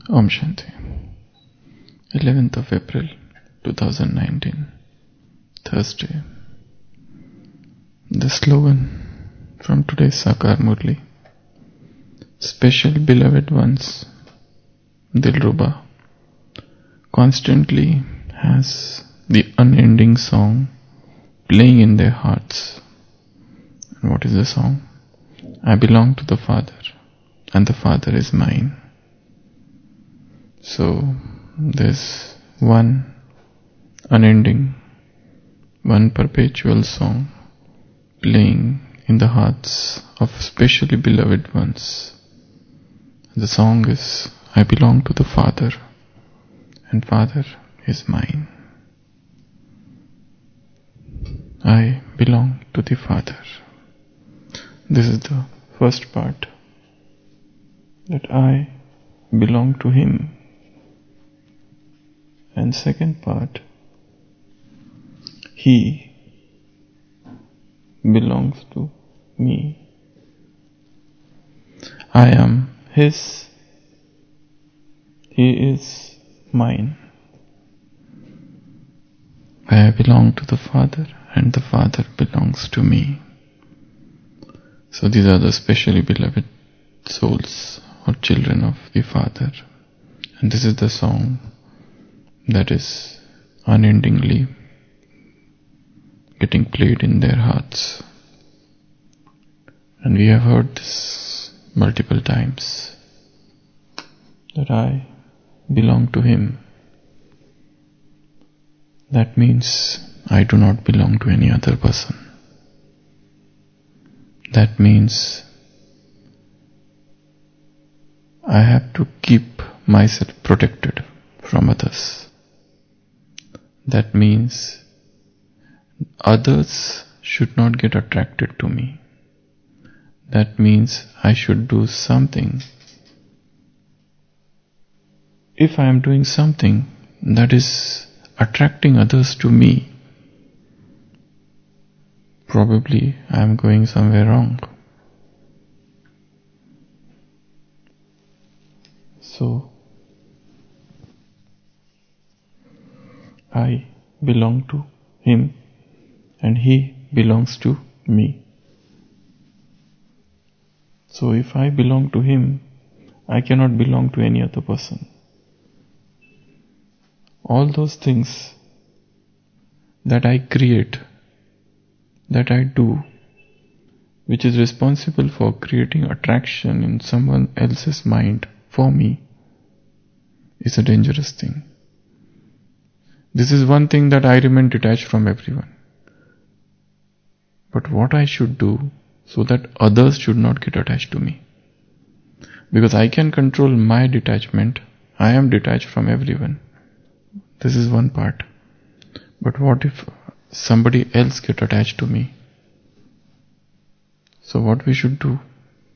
Om Shanti. 11th of April 2019, Thursday. The slogan from today's Sakar Murli: Special beloved ones, Dilruba, constantly has the unending song playing in their hearts. And what is the song? I belong to the Father, and the Father is mine. So there's one unending, one perpetual song playing in the hearts of specially beloved ones. The song is, I belong to the Father, and Father is mine. I belong to the Father. This is the first part, that I belong to Him. And second part, He belongs to me. I am His, He is mine. I belong to the Father, and the Father belongs to me. So these are the specially beloved souls or children of the Father. And this is the song that is unendingly getting played in their hearts. And we have heard this multiple times, that I belong to Him. That means I do not belong to any other person. That means I have to keep myself protected from others. That means others should not get attracted to me. That means I should do something. If I am doing something that is attracting others to me, probably I am going somewhere wrong. So, I belong to Him, and He belongs to me. So if I belong to Him, I cannot belong to any other person. All those things that I create, that I do, which is responsible for creating attraction in someone else's mind for me, is a dangerous thing. This is one thing that I remain detached from everyone. But what I should do so that others should not get attached to me. Because I can control my detachment, I am detached from everyone. This is one part. But what if somebody else get attached to me? So what we should do?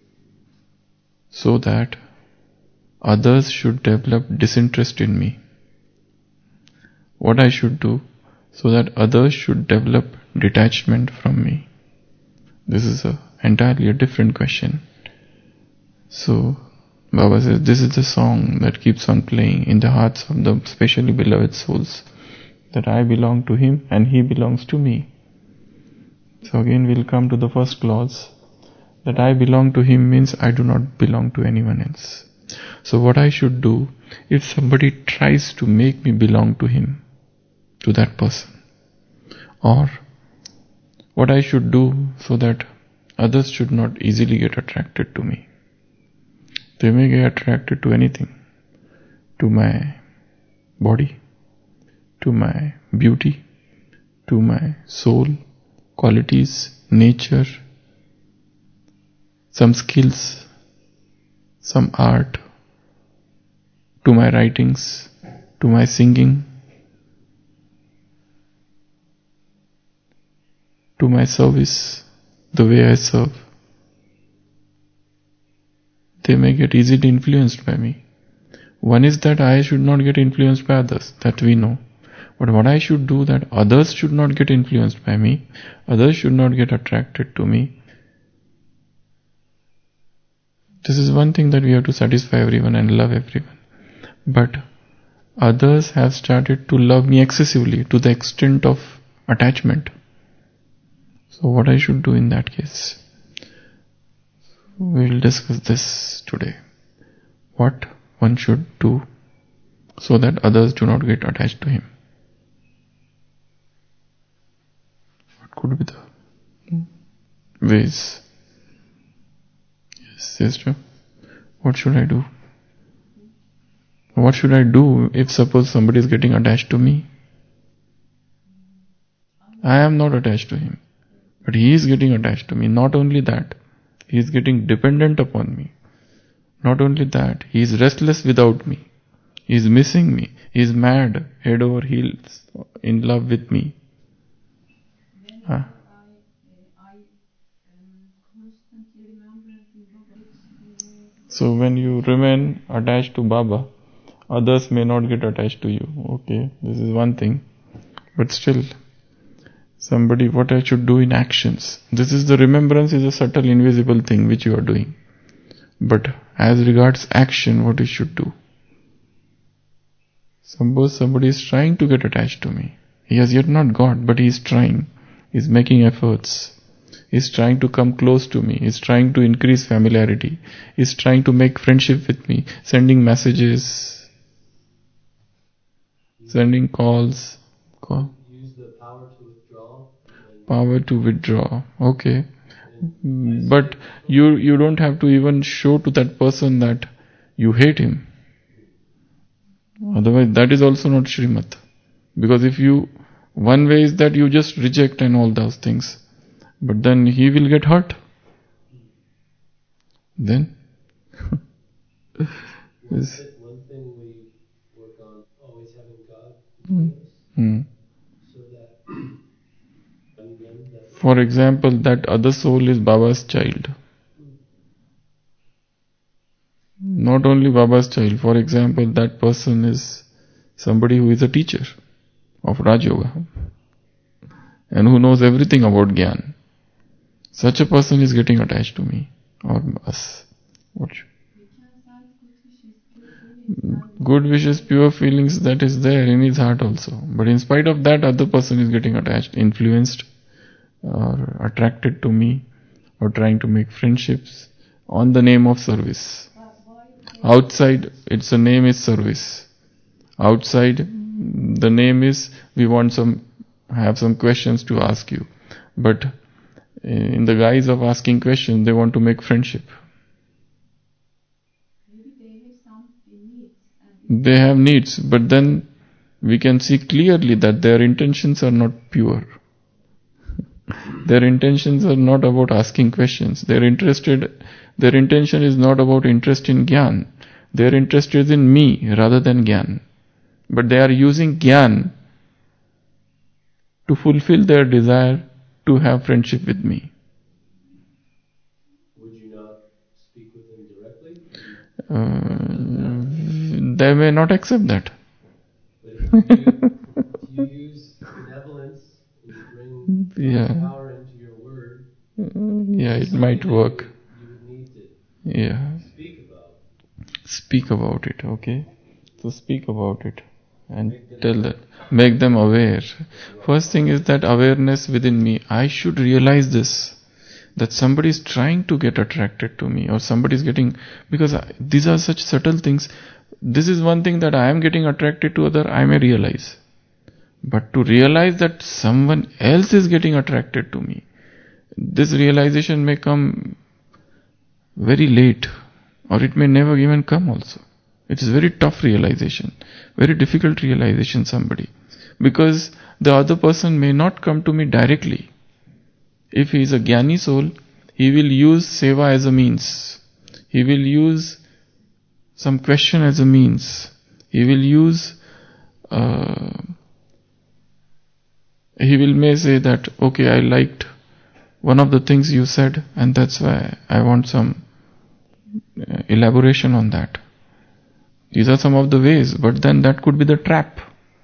So that others should develop disinterest in me. What I should do so that others should develop detachment from me? This is entirely a different question. So Baba says this is the song that keeps on playing in the hearts of the specially beloved souls, that I belong to Him and He belongs to me. So again we'll come to the first clause, that I belong to Him means I do not belong to anyone else. So what I should do, if somebody tries to make me belong to him, to that person, or what I should do so that others should not easily get attracted to me. They may get attracted to anything, to my body, to my beauty, to my soul, qualities, nature, some skills, some art, to my writings, to my singing, to my service, the way I serve. They may get easily influenced by me. One is that I should not get influenced by others, that we know. But what I should do, that others should not get influenced by me, others should not get attracted to me. This is one thing, that we have to satisfy everyone and love everyone. but others have started to love me excessively to the extent of attachment. So what I should do in that case? We will discuss this today. What one should do so that others do not get attached to him. What could be the ways? Yes, sister. What should I do? What should I do if suppose somebody is getting attached to me? I am not attached to him, but he is getting attached to me. Not only that, he is getting dependent upon me. Not only that, he is restless without me. He is missing me. He is mad, head over heels, in love with me. So when you remain attached to Baba, others may not get attached to you. Okay, this is one thing. But still, somebody, what I should do in actions. This is the remembrance is a subtle, invisible thing which you are doing. But as regards action, what you should do. Suppose somebody is trying to get attached to me. He has yet not got, but he is trying. He is making efforts. He is trying to come close to me. He is trying to increase familiarity. He is trying to make friendship with me, sending messages, sending calls. Use the power to withdraw. Power to withdraw. Okay. But you don't have to even show to that person that you hate him. Otherwise, that is also not Srimad. Because if you, one way is that you just reject and all those things. But then he will get hurt. Then? One thing we work on, always having God between us. So that for example, that other soul is Baba's child. Not only Baba's child. For example, that person is somebody who is a teacher of Raj Yoga and who knows everything about Gyan. Such a person is getting attached to me or us. What? Good wishes, pure feelings, that is there in his heart also. But in spite of that, other person is getting attached, influenced or attracted to me or trying to make friendships on the name of service. Outside, its a name is service. Outside, the name is we want have some questions to ask you. But in the guise of asking questions, they want to make friendship. They have needs, but then we can see clearly that their intentions are not pure. Their intentions are not about asking questions. Their intention is not about interest in Gyan. Their interest is in me rather than Gyan. But they are using Gyan to fulfill their desire to have friendship with me. Would you not speak with them directly? They may not accept that. But if you use benevolence and you bring power into your word, it might work. You would need to speak about it. Okay, so speak about it and tell that, make them aware. First thing is that awareness within me. I should realize this, that somebody is trying to get attracted to me or somebody is getting, because these are such subtle things. This is one thing that I am getting attracted to other, I may realize. But to realize that someone else is getting attracted to me, this realization may come very late, or it may never even come also. It is very tough realization, very difficult realization somebody. Because the other person may not come to me directly. If he is a Jnani soul, he will use seva as a means. He will use some question as a means. He will use, he may say that, okay, I liked one of the things you said and that's why I want some elaboration on that. These are some of the ways, but then that could be the trap.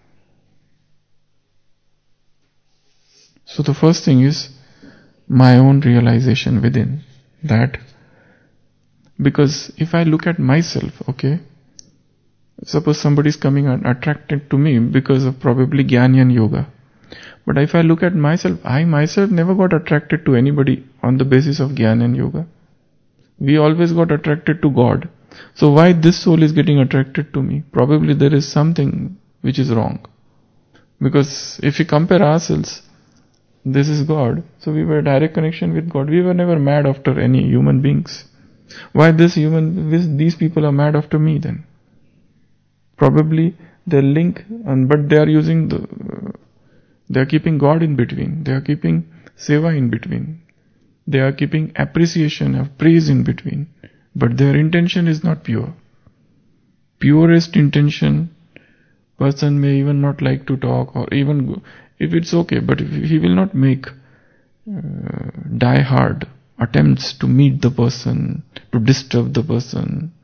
So the first thing is my own realization within that. Because if I look at myself, okay, Suppose somebody is coming and attracted to me because of probably Jnana and Yoga. But if I look at myself, I myself never got attracted to anybody on the basis of Jnana and Yoga. We always got attracted to God. So why this soul is getting attracted to me? Probably there is something which is wrong. Because if we compare ourselves, this is God. So we were in direct connection with God. We were never mad after any human beings. Why these people are mad after me then? Probably they link, but they are using they are keeping God in between. They are keeping seva in between. They are keeping appreciation of praise in between. But their intention is not pure. Purest intention, person may even not like to talk, or even if it's okay, but if he will not make die-hard attempts to meet the person, to disturb the person.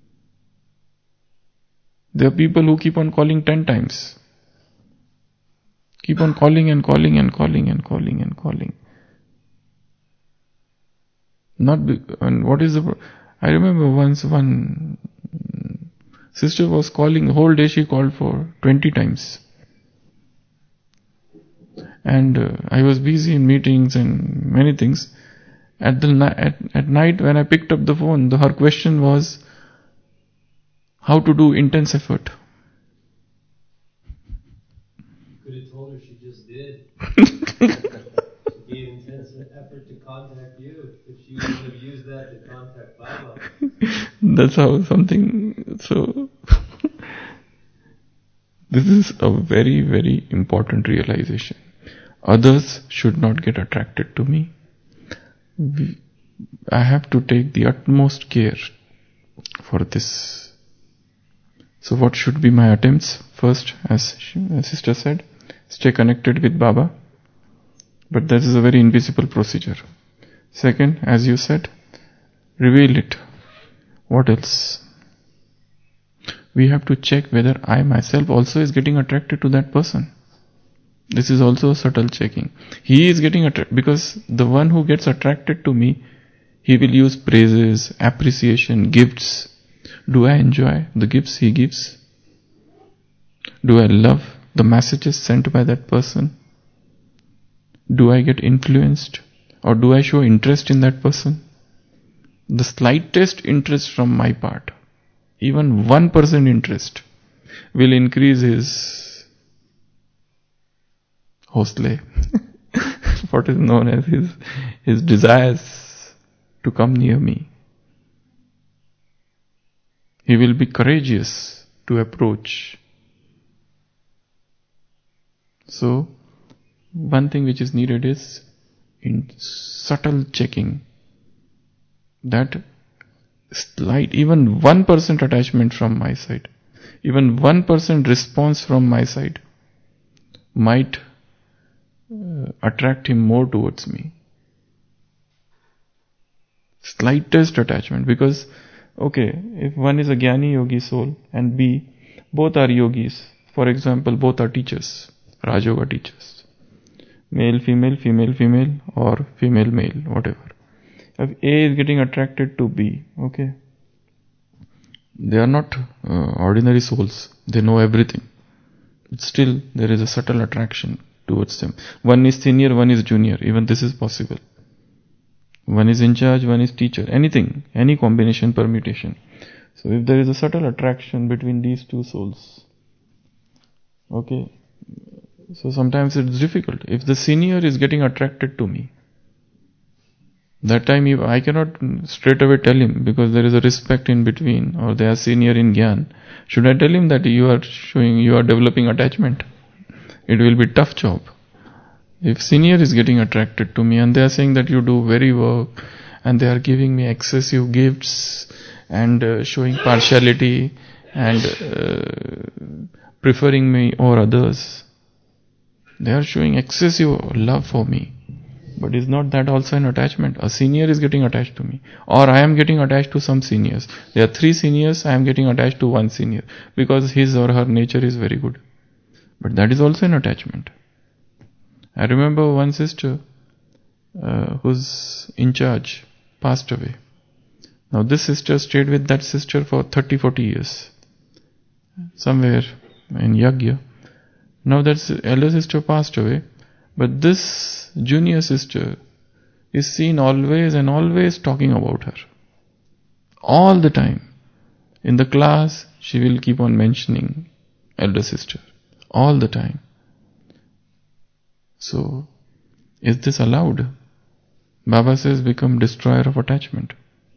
There are people who keep on calling 10 times. Keep on calling and calling and calling and calling and calling. And what is I remember once one sister was calling, the whole day she called for 20 times. And I was busy in meetings and many things. At night when I picked up the phone, her question was, how to do intense effort. Could have told her she just did. She gave intense effort to contact you. If she would have used that to contact Baba. That's how something. So this is a very, very important realization. Others should not get attracted to me. I have to take the utmost care for this. So what should be my attempts? First, as sister said, stay connected with Baba. But that is a very invisible procedure. Second, as you said, reveal it. What else? We have to check whether I myself also is getting attracted to that person. This is also subtle checking. He is getting attracted, because the one who gets attracted to me, he will use praises, appreciation, gifts. Do I enjoy the gifts he gives? Do I love the messages sent by that person? Do I get influenced? Or do I show interest in that person? The slightest interest from my part, even 1% interest, will increase his hostle, what is known as his desires to come near me. He will be courageous to approach. So, one thing which is needed is in subtle checking. That slight, even 1% attachment from my side, even 1% response from my side might attract him more towards me. Slightest attachment, because okay, if one is a Jnani Yogi soul and B, both are yogis, for example, both are teachers, Raj Yoga teachers, male, female, or female, male, whatever. If A is getting attracted to B, okay, they are not ordinary souls, they know everything. But still, there is a subtle attraction towards them. One is senior, one is junior, even this is possible. One is in charge, one is teacher, anything, any combination, permutation. So if there is a subtle attraction between these two souls, okay, so sometimes it's difficult. If the senior is getting attracted to me, that time I cannot straight away tell him, because there is a respect in between, or they are senior in Gyan. Should I tell him that you are developing attachment? It will be a tough job. If senior is getting attracted to me and they are saying that you do very work, and they are giving me excessive gifts and showing partiality and preferring me over others, they are showing excessive love for me. But is not that also an attachment? A senior is getting attached to me, or I am getting attached to some seniors. There are 3 seniors, I am getting attached to one senior because his or her nature is very good. But that is also an attachment. I remember one sister who's in charge passed away. Now this sister stayed with that sister for 30-40 years. somewhere in Yagya. Now that elder sister passed away, but this junior sister is seen always and always talking about her. All the time. In the class, she will keep on mentioning elder sister. All the time. So, is this allowed? Baba says become destroyer of attachment.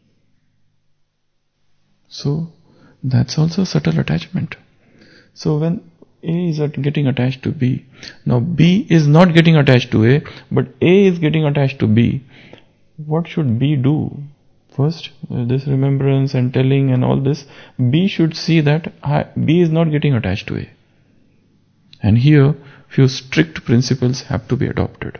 So, that's also subtle attachment. So when A is getting attached to B, now B is not getting attached to A, but A is getting attached to B, what should B do? First, this remembrance and telling and all this, B should see that B is not getting attached to A. And here, few strict principles have to be adopted.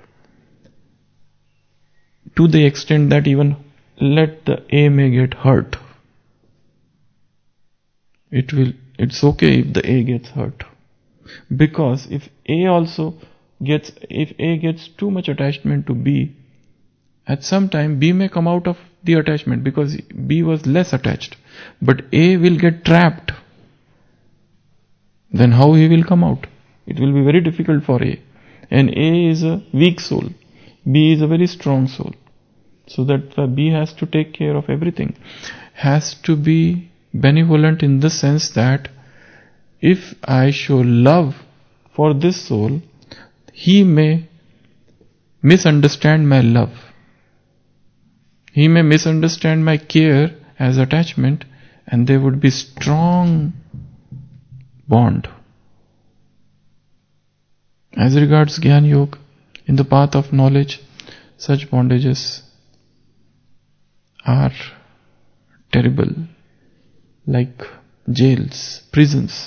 To the extent that even let the A may get hurt. It's okay if the A gets hurt. Because if A gets too much attachment to B, at some time B may come out of the attachment because B was less attached. But A will get trapped. Then how he will come out? It will be very difficult for A. And A is a weak soul. B is a very strong soul. So that B has to take care of everything. Has to be benevolent in the sense that if I show love for this soul, he may misunderstand my love. He may misunderstand my care as attachment, and there would be strong bond. As regards Gyan Yoga, in the path of knowledge, such bondages are terrible, like jails, prisons.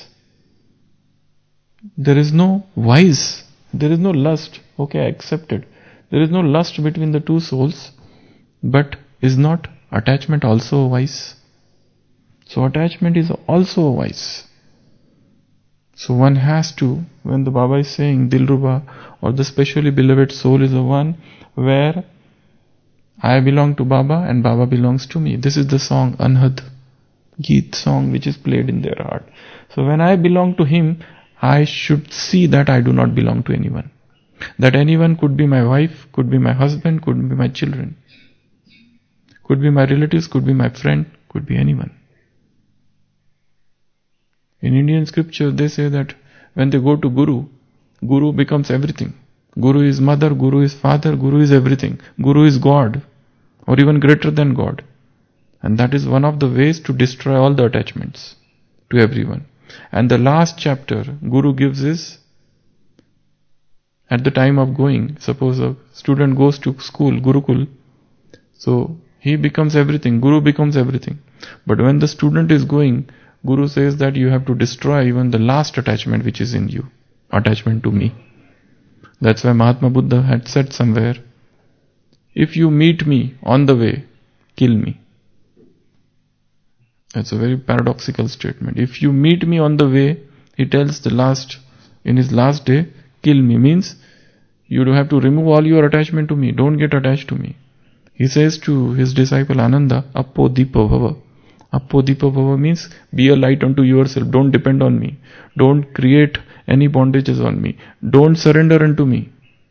There is no vice, there is no lust. Okay, I accept it. There is no lust between the two souls, but is not attachment also a vice? So attachment is also a vice. So one has to, when the Baba is saying Dilruba or the specially beloved soul is the one where I belong to Baba and Baba belongs to me. This is the song Anhad Geet song which is played in their heart. So when I belong to him, I should see that I do not belong to anyone. That anyone could be my wife, could be my husband, could be my children, could be my relatives, could be my friend, could be anyone. In Indian scripture they say that when they go to Guru, Guru becomes everything. Guru is mother, Guru is father, Guru is everything. Guru is God, or even greater than God. And that is one of the ways to destroy all the attachments to everyone. And the last chapter Guru gives is, at the time of going, suppose a student goes to school, Gurukul, so he becomes everything, Guru becomes everything. But when the student is going, Guru says that you have to destroy even the last attachment which is in you, attachment to me. That's why Mahatma Buddha had said somewhere, if you meet me on the way, kill me. That's a very paradoxical statement. If you meet me on the way, he tells in his last day, kill me, means you have to remove all your attachment to me, don't get attached to me. He says to his disciple Ananda, Appo Dipa Bhava. Appo Dipa Bhava means be a light unto yourself, don't depend on me, don't create any bondages on me, don't surrender unto me,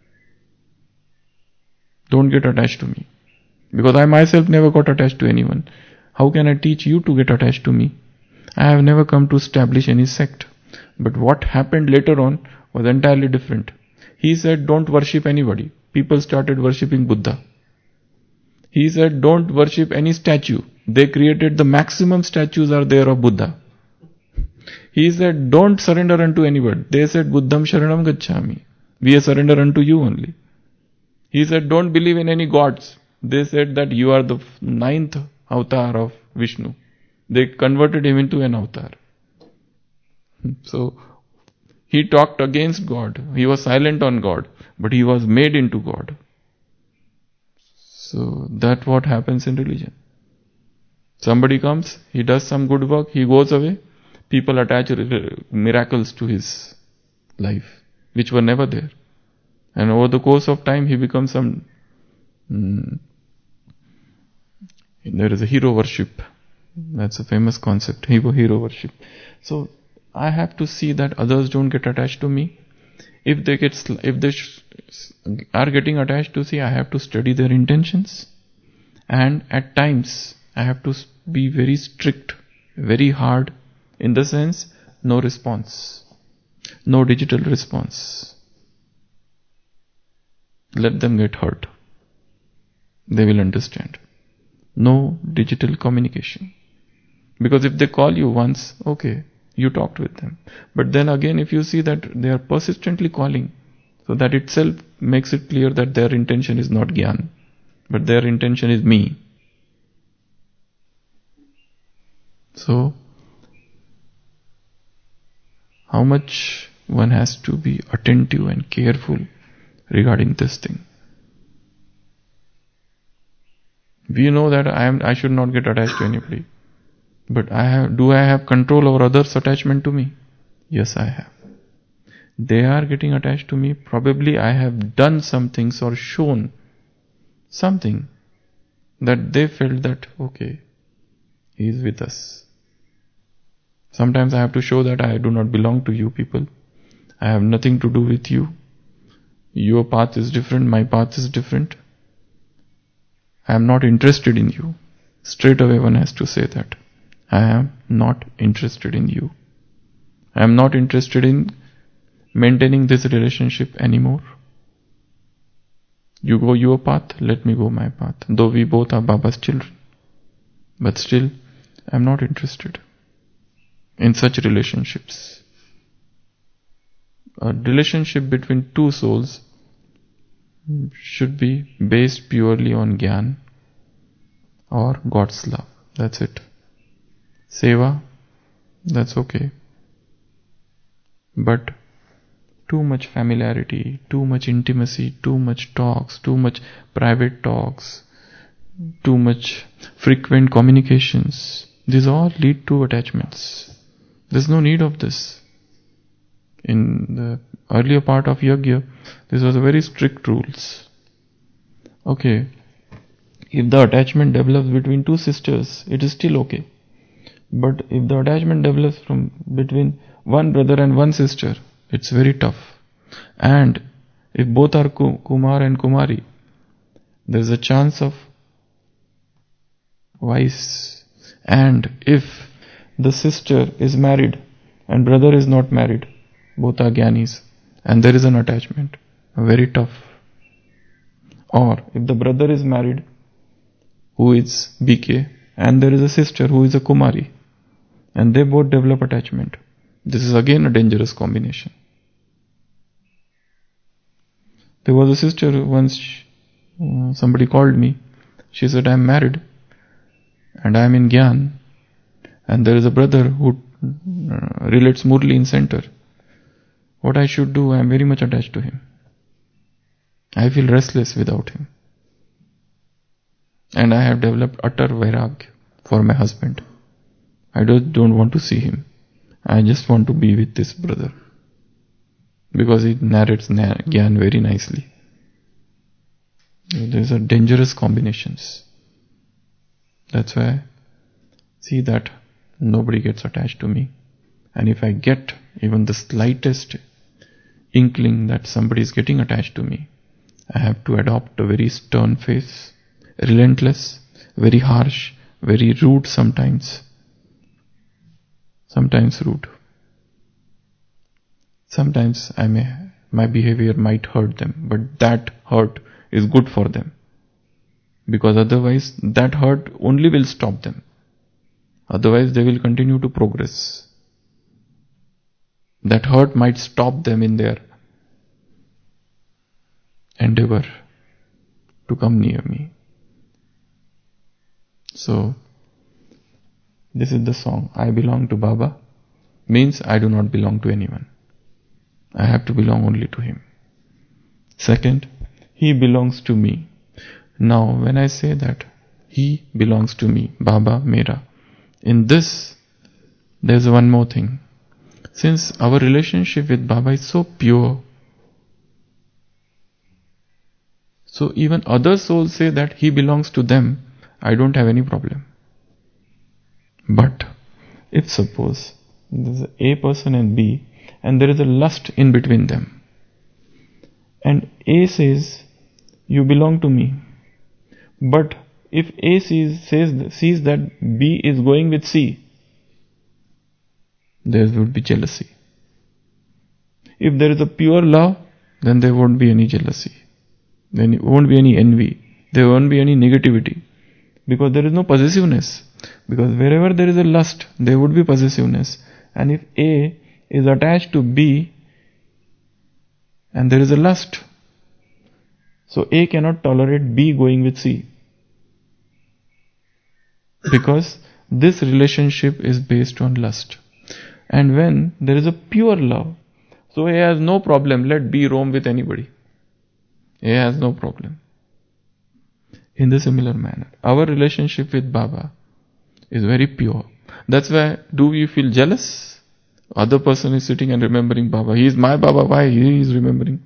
don't get attached to me. Because I myself never got attached to anyone. How can I teach you to get attached to me? I have never come to establish any sect. But what happened later on was entirely different. He said, don't worship anybody. People started worshipping Buddha. He said, don't worship any statue. They created the maximum statues are there of Buddha. He said, don't surrender unto anybody. They said, Buddham Sharanam Gacchami. We surrender unto you only. He said, don't believe in any gods. They said that you are the 9th avatar of Vishnu. They converted him into an avatar. So, he talked against God. He was silent on God. But he was made into God. So, that's what happens in religion. Somebody comes, he does some good work, he goes away. People attach miracles to his life, which were never there. And over the course of time, he becomes there is a hero worship. That's a famous concept, hero worship. So, I have to see that others don't get attached to me. If they are getting attached to see, I have to study their intentions. And at times, I have to be very strict, very hard, in the sense, no response, no digital response. Let them get hurt. They will understand. No digital communication. Because if they call you once, okay, you talked with them. But then again, if you see that they are persistently calling, so that itself makes it clear that their intention is not Gyan, but their intention is me. So, how much one has to be attentive and careful regarding this thing. We know that I should not get attached to anybody. But do I have control over others' attachment to me? Yes, I have. They are getting attached to me. Probably I have done some things or shown something that they felt that, okay, he is with us. Sometimes I have to show that I do not belong to you people. I have nothing to do with you. Your path is different, my path is different. I am not interested in you. Straight away one has to say that. I am not interested in you. I am not interested in maintaining this relationship anymore. You go your path, let me go my path. Though we both are Baba's children. But still, I am not interested in such relationships. A relationship between two souls should be based purely on Gyan or God's love. That's it. Seva, that's okay. But too much familiarity, too much intimacy, too much talks, too much private talks, too much frequent communications, these all lead to attachments. There's no need of this. In the earlier part of Yajna, this was a very strict rules. Okay, if the attachment develops between two sisters, it is still okay. But if the attachment develops between one brother and one sister, it's very tough. And if both are Kumar and Kumari, there's a chance of vice. And if the sister is married and brother is not married, both are Gyanis, and there is an attachment, very tough. Or if the brother is married, who is BK, and there is a sister who is a Kumari, and they both develop attachment, this is again a dangerous combination. There was a sister once, somebody called me. She said, I am married and I am in Gyan, and there is a brother who relates Murli in center. What I should do? I am very much attached to him. I feel restless without him. And I have developed utter vairagya for my husband. I don't want to see him. I just want to be with this brother. Because he narrates Gyan very nicely. These are dangerous combinations. That's why see that nobody gets attached to me. And if I get even the slightest inkling that somebody is getting attached to me, I have to adopt a very stern face, relentless, very harsh, very rude sometimes. Sometimes rude. Sometimes my behavior might hurt them, but that hurt is good for them. Because otherwise that hurt only will stop them. Otherwise they will continue to progress. That hurt might stop them in their endeavor to come near me. So, this is the song. I belong to Baba means I do not belong to anyone. I have to belong only to him. Second, he belongs to me. Now, when I say that he belongs to me, Baba Mera, in this, there's one more thing. Since our relationship with Baba is so pure, so even other souls say that he belongs to them, I don't have any problem. But if suppose There's a person and B, and there is a lust in between them. And A says, you belong to me. But if A sees that B is going with C, there would be jealousy. If there is a pure love, then there won't be any jealousy. Then there won't be any envy. There won't be any negativity. Because there is no possessiveness. Because wherever there is a lust, there would be possessiveness. And if A is attached to B, and there is a lust, so A cannot tolerate B going with C. Because this relationship is based on lust. And when there is a pure love, so A has no problem, let B roam with anybody. A has no problem. In the similar manner, our relationship with Baba is very pure. That's why, do you feel jealous? Other person is sitting and remembering Baba. He is my Baba, why he is remembering?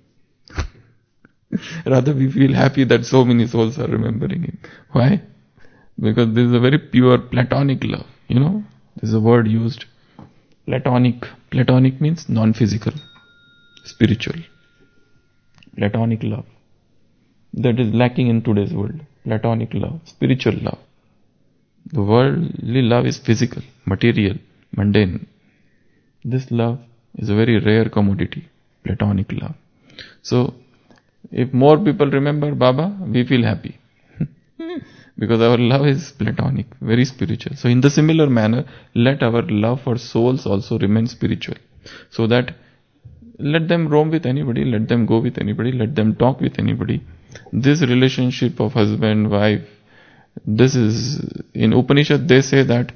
Rather we feel happy that so many souls are remembering him. Why? Because this is a very pure platonic love. This is a word used. Platonic. Platonic means non-physical, spiritual. Platonic love. That is lacking in today's world. Platonic love, spiritual love. The worldly love is physical, material, mundane. This love is a very rare commodity, platonic love. So, if more people remember Baba, we feel happy. Because our love is platonic, very spiritual. So in the similar manner, let our love for souls also remain spiritual. So that let them roam with anybody, let them go with anybody, let them talk with anybody. This relationship of husband, wife, this is, in Upanishad they say that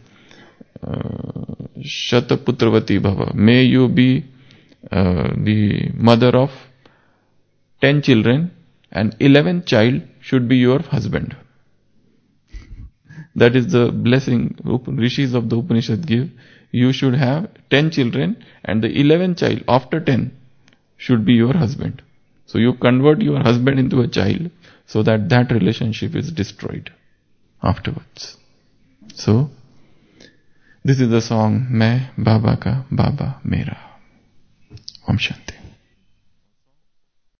Shataputravati Bhava. May you be the mother of 10 children and 11th child should be your husband. That is the blessing Rishis of the Upanishad give. You should have 10 children and the 11th child after 10 should be your husband. So you convert your husband into a child so that relationship is destroyed afterwards. So, this is the song Main Baba Ka Baba Mera. Om Shanti.